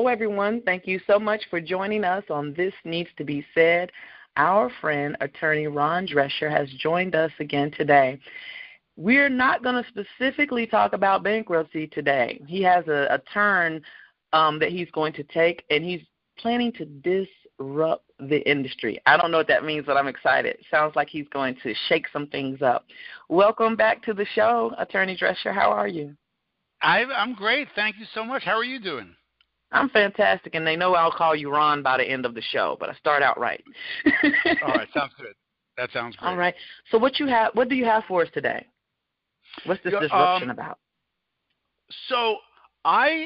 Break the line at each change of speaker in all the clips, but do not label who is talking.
Hello, everyone. Thank you so much for joining us on This Needs to Be Said. Our friend, attorney Ron Drescher, has joined us again today. We're not going to specifically talk about bankruptcy today. He has a turn that he's going to take, and he's planning to disrupt the industry. I don't know what that means, but I'm excited. Sounds like he's going to shake some things up. Welcome back to the show, Attorney Drescher. How are you?
I'm great. Thank you so much. How are you doing?
I'm fantastic, and they know I'll call you Ron by the end of the show, but I start out right.
All right, sounds good. That sounds great.
All right. So what do you have for us today? What's this disruption about?
So I'm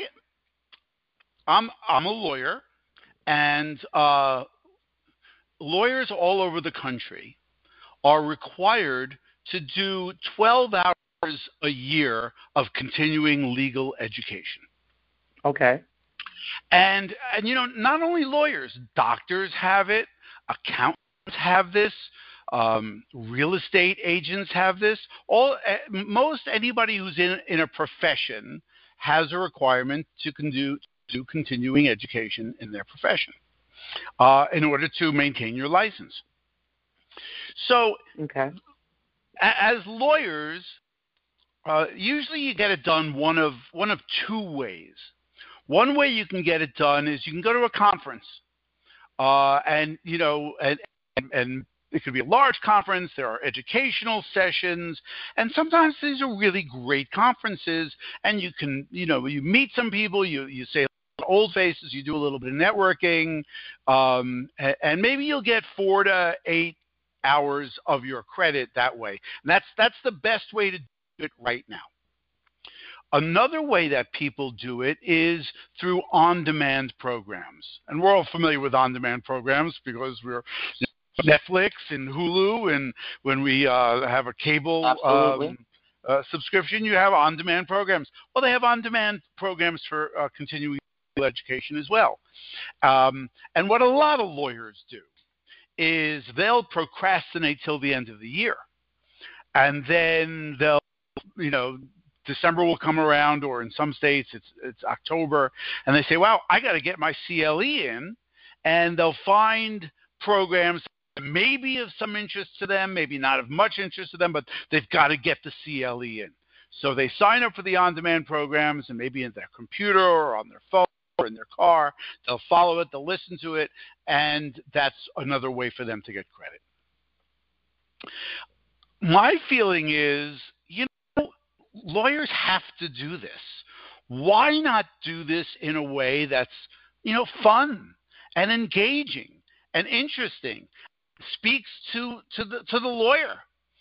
a lawyer, and lawyers all over the country are required to do 12 hours a year of continuing legal education.
Okay.
And not only lawyers, doctors have it, accountants have this, real estate agents have this. Most anybody who's in a profession has a requirement to do continuing education in their profession in order to maintain your license. So,
okay.
As lawyers, usually you get it done one of two ways. One way you can get it done is you can go to a conference, and it could be a large conference. There are educational sessions, and sometimes these are really great conferences. And you can, you meet some people, you say old faces, you do a little bit of networking, and maybe you'll get 4 to 8 hours of your credit that way. And that's the best way to do it right now. Another way that people do it is through on-demand programs. And we're all familiar with on-demand programs because we're Netflix and Hulu, and when we have a cable subscription, you have on-demand programs. Well, they have on-demand programs for continuing education as well. And what a lot of lawyers do is they'll procrastinate till the end of the year. And then they'll, December will come around, or in some states it's October, and they say, "Wow, I got to get my CLE in," and they'll find programs that may be of some interest to them, maybe not of much interest to them, but they've got to get the CLE in. So they sign up for the on-demand programs, and maybe in their computer or on their phone or in their car, they'll follow it, they'll listen to it, and that's another way for them to get credit. My feeling is, lawyers have to do this. Why not do this in a way that's, fun and engaging and interesting, speaks to the lawyer?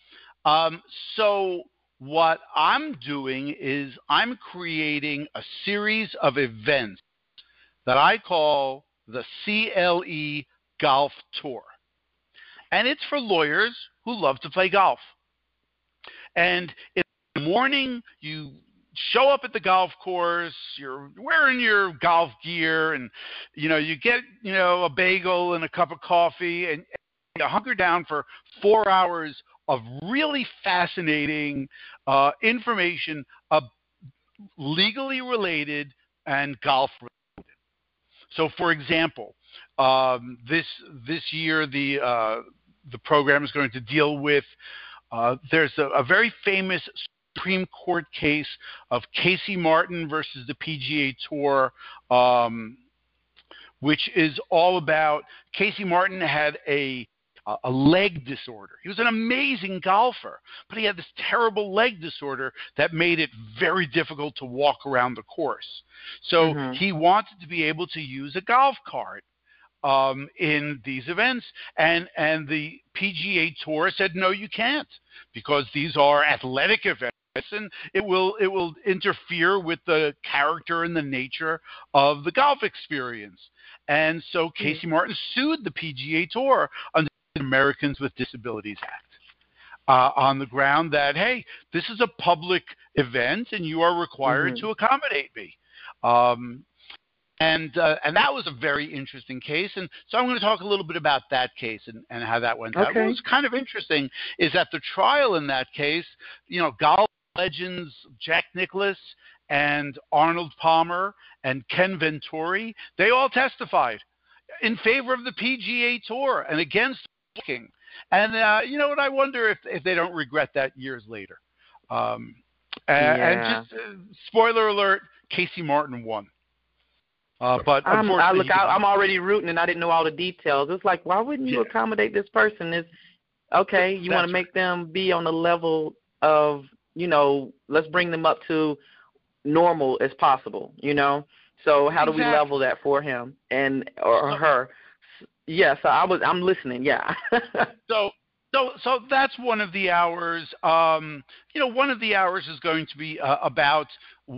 So what I'm doing is I'm creating a series of events that I call the CLE Golf Tour. And it's for lawyers who love to play golf. And in the morning, you show up at the golf course, you're wearing your golf gear, and you get a bagel and a cup of coffee, and you hunker down for 4 hours of really fascinating information legally related and golf related. So, for example, this year the program is going to deal with there's a very famous Supreme Court case of Casey Martin versus the PGA Tour, which is all about Casey Martin had a leg disorder. He was an amazing golfer, but he had this terrible leg disorder that made it very difficult to walk around the course. So he wanted to be able to use a golf cart in these events, and the PGA Tour said, no, you can't, because these are athletic events, and it will interfere with the character and the nature of the golf experience. And so Casey Martin sued the PGA Tour under the Americans with Disabilities Act on the ground that, hey, this is a public event and you are required to accommodate me. And that was a very interesting case. And so I'm going to talk a little bit about that case and how that went out. What was kind of interesting is that the trial in that case, golf legends Jack Nicklaus and Arnold Palmer and Ken Venturi, they all testified in favor of the PGA Tour and against booking. And you know what? I wonder if they don't regret that years later. And just spoiler alert: Casey Martin won. But unfortunately,
I'm already rooting, and I didn't know all the details. It's like, why wouldn't you accommodate this person? It's okay. You want to make them be on the level of, let's bring them up to normal as possible. So how do we level that for him or her? Yeah. So I'm listening. Yeah.
So that's one of the hours. One of the hours is going to be about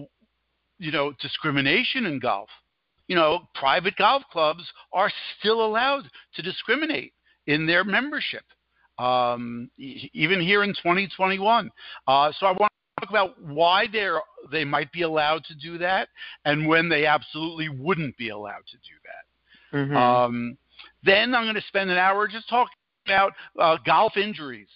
discrimination in golf. Private golf clubs are still allowed to discriminate in their membership, even here in 2021. So I want to talk about why they might be allowed to do that and when they absolutely wouldn't be allowed to do that.
Mm-hmm.
Then I'm going to spend an hour just talking about golf injuries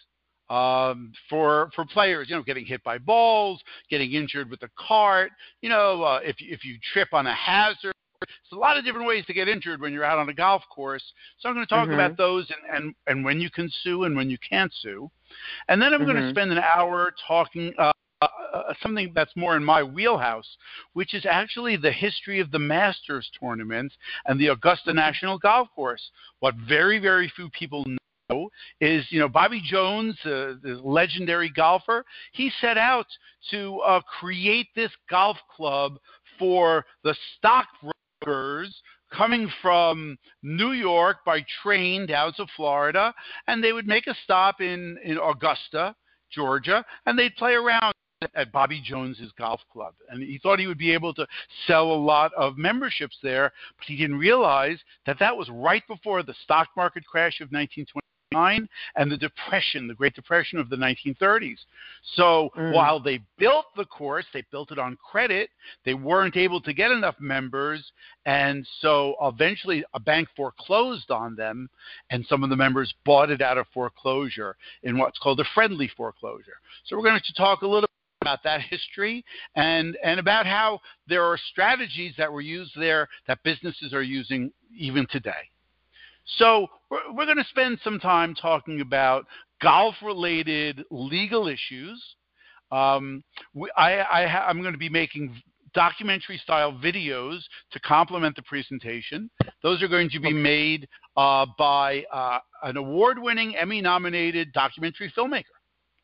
for players, getting hit by balls, getting injured with a cart, if you trip on a hazard. There's a lot of different ways to get injured when you're out on a golf course. So I'm going to talk about those and when you can sue and when you can't sue. And then I'm going to spend an hour talking something that's more in my wheelhouse, which is actually the history of the Masters tournament and the Augusta National Golf Course. What very, very few people know is, Bobby Jones, the legendary golfer, he set out to create this golf club for the stockbrokers coming from New York by train down to Florida, and they would make a stop in Augusta, Georgia, and they'd play around at Bobby Jones's golf club. And he thought he would be able to sell a lot of memberships there, but he didn't realize that was right before the stock market crash of 1929 and the Great Depression of the 1930s. So while they built the course, they built it on credit, they weren't able to get enough members, and so eventually a bank foreclosed on them, and some of the members bought it out of foreclosure in what's called a friendly foreclosure. So we're going to talk a little bit about that history and about how there are strategies that were used there that businesses are using even today. So we're going to spend some time talking about golf-related legal issues. I'm going to be making documentary-style videos to complement the presentation. Those are going to be made by an award-winning, Emmy-nominated documentary filmmaker.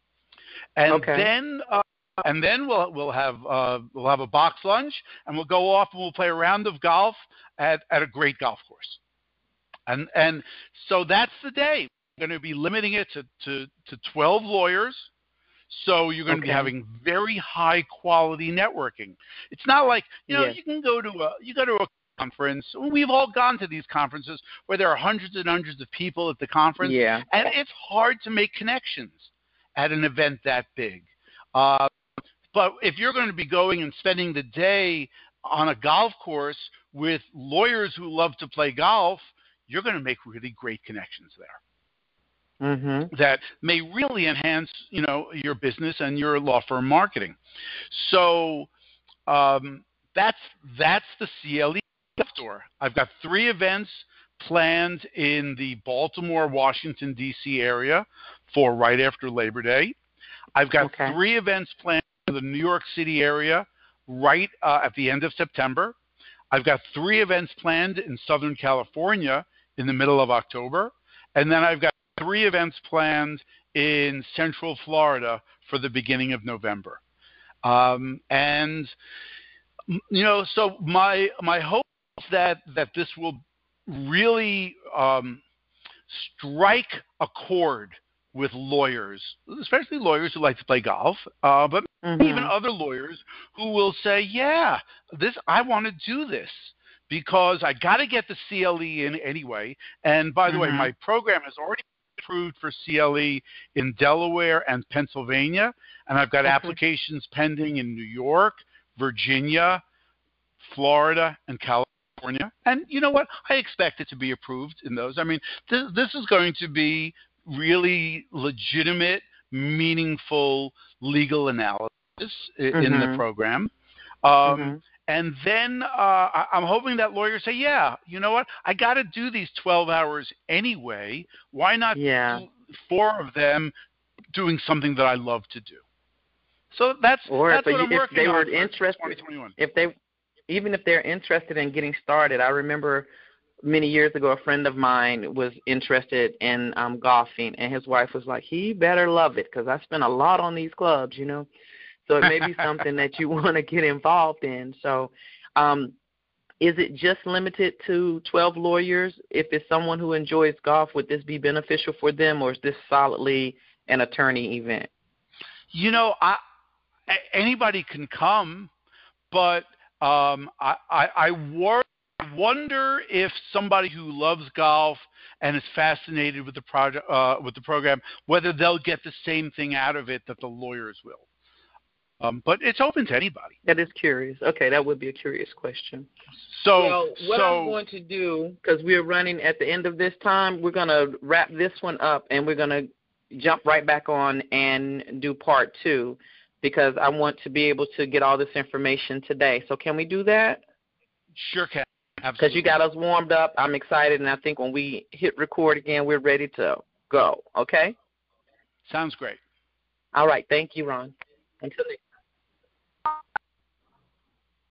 And then we'll have a box lunch, and we'll go off and we'll play a round of golf at a great golf course. And so that's the day. We're going to be limiting it to 12 lawyers. So you're going to be having very high quality networking. It's not like, you can go to a conference. We've all gone to these conferences where there are hundreds and hundreds of people at the conference.
Yeah.
And it's hard to make connections at an event that big. But if you're going to be going and spending the day on a golf course with lawyers who love to play golf, you're going to make really great connections there that may really enhance, your business and your law firm marketing. So that's the CLE Tour. I've got 3 events planned in the Baltimore, Washington, D.C. area for right after Labor Day. I've got 3 events planned in the New York City area right at the end of September. I've got 3 events planned in Southern California in the middle of October. And then I've got 3 events planned in Central Florida for the beginning of November. So my hope is that this will really strike a chord with lawyers, especially lawyers who like to play golf, but even other lawyers who will say, I want to do this, because I got to get the CLE in anyway. And by the way, my program has already been approved for CLE in Delaware and Pennsylvania, and I've got applications pending in New York, Virginia, Florida, and California. And you know what? I expect it to be approved in those. I mean, this is going to be really legitimate, meaningful legal analysis in the program. And then I'm hoping that lawyers say, yeah, you know what? I got to do these 12 hours anyway. Why not 4 of them doing something that I love to do? So that's what I'm working on for 2021.
Even if they're interested in getting started, I remember many years ago a friend of mine was interested in golfing, and his wife was like, he better love it because I spend a lot on these clubs, you know. So it may be something that you want to get involved in. So is it just limited to 12 lawyers? If it's someone who enjoys golf, would this be beneficial for them, or is this solidly an attorney event?
You know, anybody can come, but I wonder if somebody who loves golf and is fascinated with the program, whether they'll get the same thing out of it that the lawyers will. But it's open to anybody.
That is curious. Okay, that would be a curious question. I'm going to do, because we're running at the end of this time, we're going to wrap this one up, and we're going to jump right back on and do part 2, because I want to be able to get all this information today. So can we do that?
Sure can. Absolutely.
Because you got us warmed up. I'm excited, and I think when we hit record again, we're ready to go. Okay?
Sounds great.
All right. Thank you, Ron. Until next